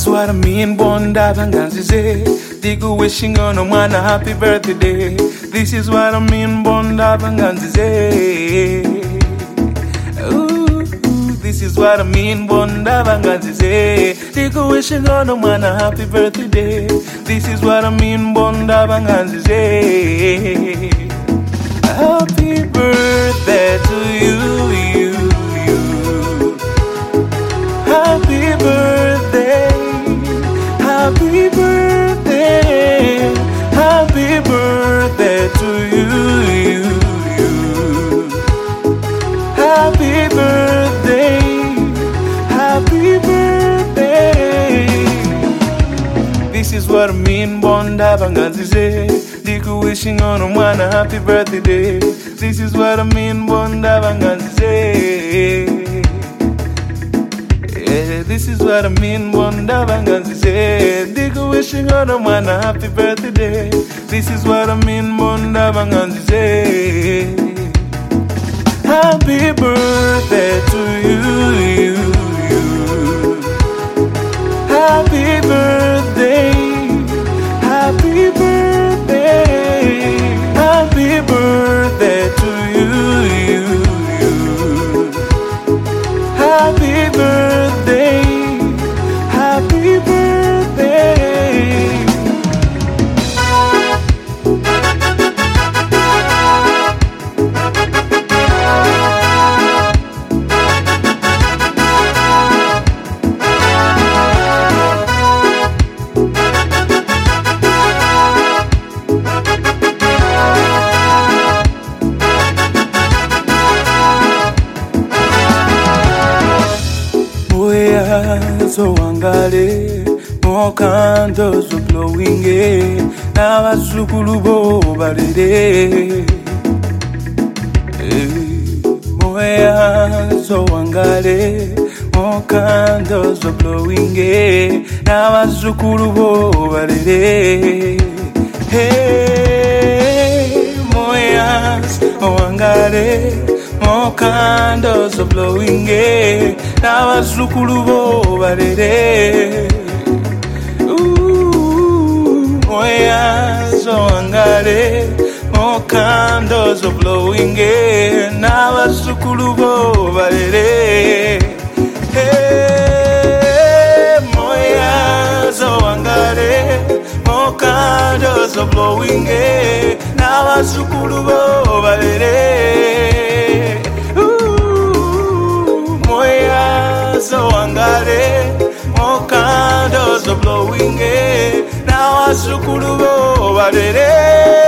is what I mean, bonda banganzize. Digo wishing on a mwana happy birthday. This is what I mean, bonda banganzize. Ooh, this is what I mean, bonda banganzize. Digo wishing on a mwana happy birthday. This is what I mean, bonda banganzize. Happy birthday to you. Happy birthday, happy birthday, happy birthday to you. Happy birthday, happy birthday. This is what I mean, bonda banganzize. Diku wishing on a mwana happy birthday. This is what I mean, bonda banganzize. This is what I mean, bonda banganzize. Digo wishing on a mwana happy birthday. This is what I mean, bonda banganzize. Happy birthday to you. Happy birthday. Happy birthday. Happy birthday to you. Happy birthday. Happy birthday. So angale, more candles are blowing in. Now I sukulubo balede. Moya so angale, more candles are blowing in. Now I sukulubo balede. Hey, moya so angale. More candles are blowing in. Now I sukulubo balede. Ooh, moya so angale. More candles are blowing in. Now I sukulubo balede. Hey, moya so angale. More candles are blowing in. Now I sukulubo balede. So angale, more candles are blowing in. Now I sukulubo balede.